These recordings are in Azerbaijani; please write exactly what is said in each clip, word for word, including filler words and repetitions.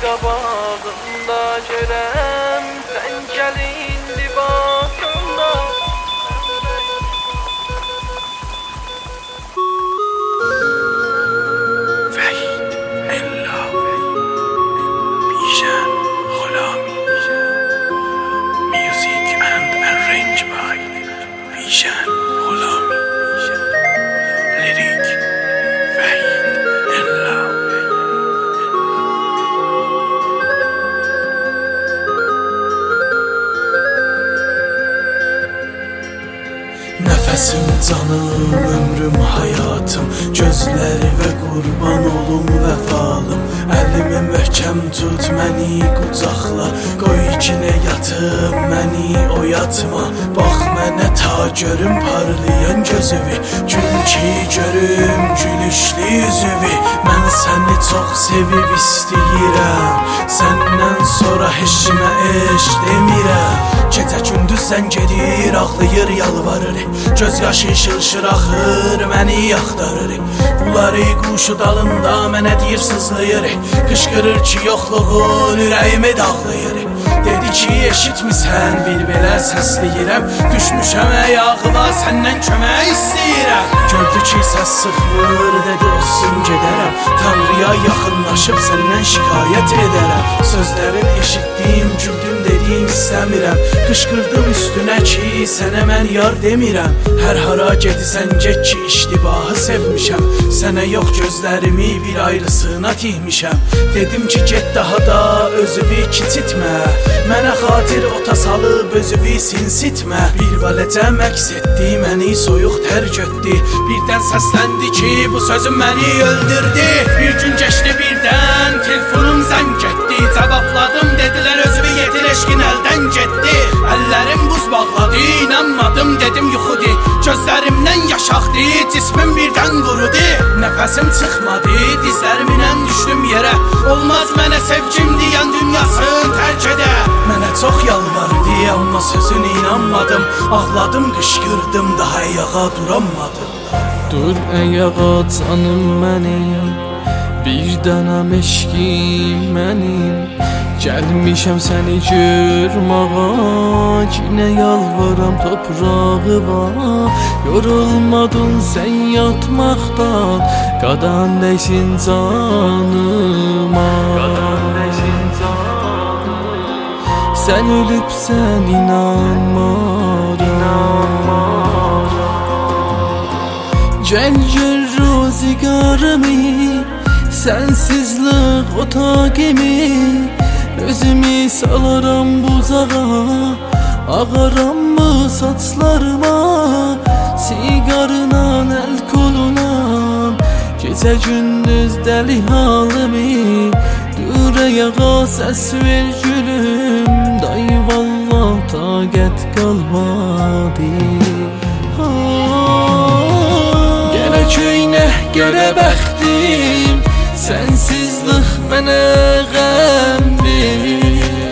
qabağımda görəm sən gəlin libasında. Vahid Ella Bijan Gholami. Music and arranged by Bijan Gholami. Lyric Vahid Ella. Nəfəsim, canım, ömrüm, həyatım, gözləri və qurban olum vəfalım. Əlimi möhkəm tut, məni qucaqla, qoy ikinə yatım, məni oyatma. Bax mənə ta görüm parlayan gözüvi, gül ki görüm gülüşlü üzüvi. Mən səni çox sevib istəyirəm, səndən sonra heç kimə eşq demirəm. Gecə gündüz sən gedir, ağlayır, yalvarır, göz yaşı şılşır axır, məni yaxtarır. Bunları quşu dalında mənə deyir sızlayır, qışqırır ki yoxluğun ürəyimi dağlayır. Dedi ki eşitmisən, bir belə səsləyirəm, düşmüşəm ayağıma, səndən kömək istəyirəm. Gördü ki səs sıxmır, dedi olsun gedərəm, Tanrıya yaxınlaşıb səndən şikayət edərəm. Sözlərin eşitdim, güldüm, dedim istəmirəm, qışqırdım üstünə ki sənə mən yar demirəm. Hər hara gedisən get ki iştibahı sevmişəm, sənə yox gözlərimi bir ayrısına tihmişəm. Dedim ki get daha da özüvi kiçitmə, mənə xatir ota salıb özüvi sinsitmə. Bir valəcə məks etdi, məni soyuq tər götdü, birdən səsləndi ki bu sözüm məni öldürdü. Bir gün geçdi birdən telefonum zəng etdi, cavabladım dedilər özüvi yetir eşqin əldən getdi. Əllərim buz bağladı, inanmadım dedim yuxudu, gözlərimdən yaş axdı, cismim birdən qurudu. Nəfəsim çıxmadı, dizlərimlə düşdüm yerə, olmaz mənə sevgim deyən dünyasını tərk edə. Mənə çox yalvardı, amma sözünə inanmadım, ağladım, qışqırdım, daha ayağa duranmadım. Dur ayağa canım mənim, bir dənəm eşqim mənim. Gəlmişəm səni görməğa, yenə yalvaram toprağıma. Yorulmadın sən yatmaqdan, qadan dəysin canıma. Sən ölübsən inanmaram. Gəl gör rozigarımı, sensizlik otaqimi. Özümü salaram buzağa, ağaram mı saçlarıma. Sigarla el koluna, gecə gündüz dəli halımı. Dur ayağa səs ver gülüm, day vallah taqət qalmadı. Gələ köynə gələ bəxtim, sensizlik mənə qəm verir.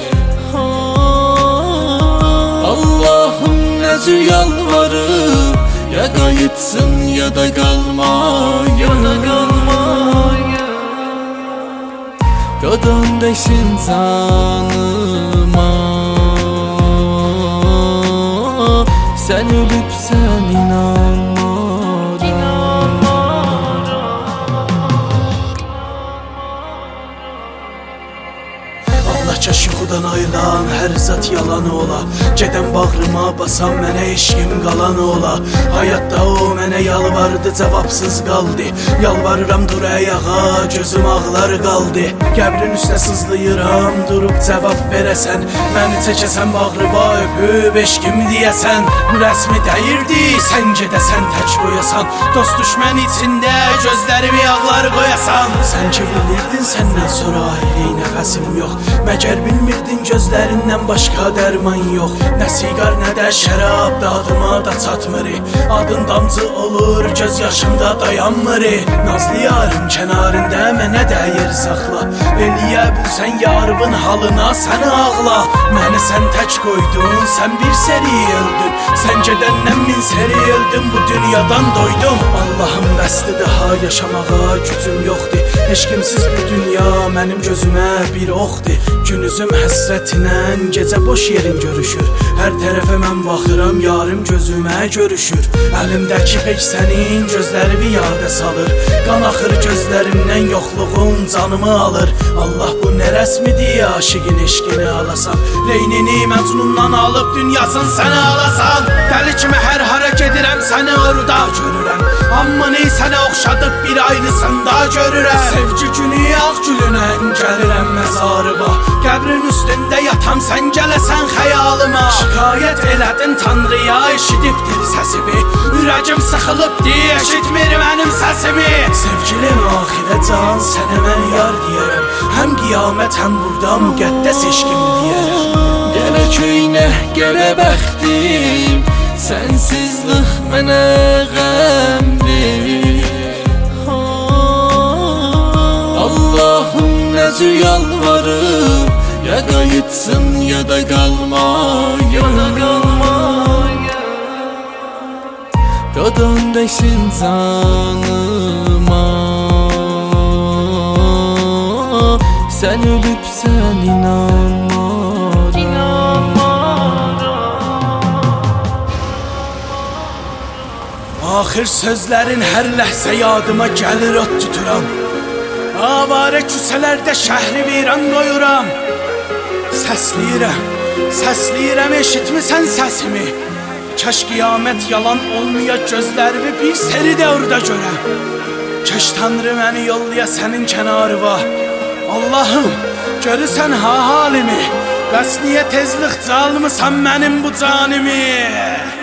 Allahım necə yalvarıb, ya qayıtsın ya da qalma, ya da qalma. Qadan dəysin canıma. Sən ölübsən inanmaram. Kaş yuxudan ayılan hər zat yalan ola, gedən bağrıma basan mənə eşqim qalan ola. Həyatda o mənə yalvardı, cavabsız qaldı, yalvarıram dur ayağa, gözüm ağlar qaldı. Qəbrin üstə sızlayıram, durub cavab verəsən, məni çəkəsən bağrıma öpüb eşqim deyəsən. Bu rəsmi dəyirdi, sən gedəsən tək qoyasan, dost düşmən içində gözlərimi ağlar qoyasan. Sən ki bilirdin səndən sonra ayrı nəfəsim yox, məgər bilmirdin gözlərindən başqa dərman yox. Nə siqar nə də şərab dadıma da çatmır, adın damcı olur göz yaşımda dayanmır. Nazlı yarım kənarında mənə dəyir saxla. Eləyə bilsən yarımın halına səni ağla. Məni sən tək qoydun, sən bir seri öldün. Sən gedəndən min seri öldün, bu dünyadan doydum. Allahım bəslidir ha yaşamağa gücüm yoxdur. Eşqimsiz bu dünya mənim gözümə bir oxdur. Gün üzüm həsrətinə gecə boş yerin görüşür. Hər tərəfə mən baxıram, yarım gözümə görüşür. Əlimdəki pek sənin gözlərimi yada salır. Qan axır gözlərimdən, yoxluğun canımı alır. Allah bu nə rəsmidir, aşiqin eşqini alasan. Reynini Məcnundan alıb dünyasını sənə alasan. Dəli kimi hər hara gedirəm, səni orada görürəm. Amma ney sənə oxşadıb bir ayrısında görürəm. Sevgi günü ağ gülünən gəlirəm məzarıma. Qəbrin üstündə yatam, sən gələsən xəyalıma. Şikayət elədin Tanrıya, eşidibdir səsimi. Ürəcim sıxılıbdir, eşitmir mənim səsimi. Sevgilim axirə can, sənə mən yar deyərəm. Həm qiyamət, həm burada müqəddəs eşqim deyərəm. Gələ köynə, gələ bəxtim, sənsizlik mənə qəmdir. Allahım necə yalvarım, ya qayıtsın ya da qalmayım. Qadan dəsin canıma, sən ölübsən inanmaram. Axır sözlərin hər ləhsə yadıma gəlir, ot tuturam. Avarə küçələrdə şəhri viran qoyuram. Səsləyirəm, səsləyirəm, eşitmisən səsimi? Kəş qiyamət yalan olmaya, gözlərimi bir seri də orada görəm. Kəş Tanrı məni yollaya sənin kənarıva. Allahım, görürsən ha halimi, bəs niyə tezlik çalmısan mənim bu canimi?